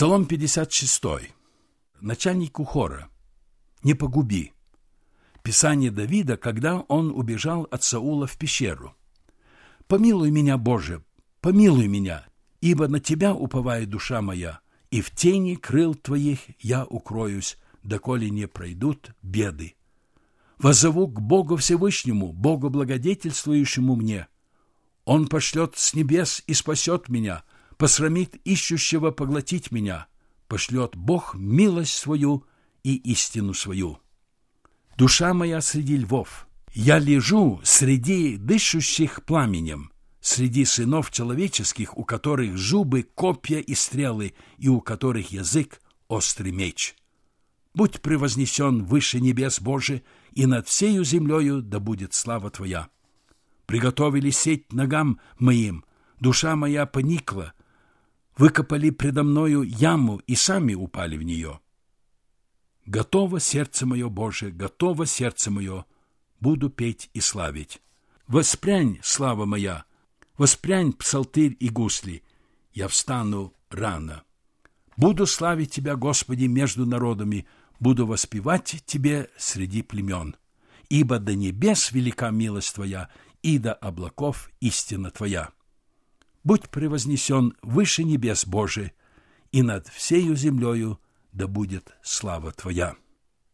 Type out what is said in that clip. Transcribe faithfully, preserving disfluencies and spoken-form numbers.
Псалом пятьдесят шесть. Начальнику хора. «Не погуби». Писание Давида, когда он убежал от Саула в пещеру. «Помилуй меня, Боже, помилуй меня, ибо на Тебя уповает душа моя, и в тени крыл Твоих я укроюсь, доколе не пройдут беды. Воззову к Богу Всевышнему, Богу благодетельствующему мне. Он пошлет с небес и спасет меня, посрамит ищущего поглотить меня, пошлет Бог милость свою и истину свою. Душа моя среди львов, я лежу среди дышащих пламенем, среди сынов человеческих, у которых зубы, копья и стрелы, и у которых язык острый меч. Будь превознесен выше небес, Боже, и над всею землею да будет слава Твоя. Приготовили сеть ногам моим, душа моя поникла, выкопали предо мною яму и сами упали в нее. Готово сердце мое, Боже, готово сердце мое, буду петь и славить. Воспрянь, слава моя, воспрянь, псалтырь и гусли, я встану рано. Буду славить Тебя, Господи, между народами, буду воспевать Тебе среди племен. Ибо до небес велика милость Твоя, и до облаков истина Твоя. Будь превознесен выше небес, Боже, и над всею землею да будет слава Твоя.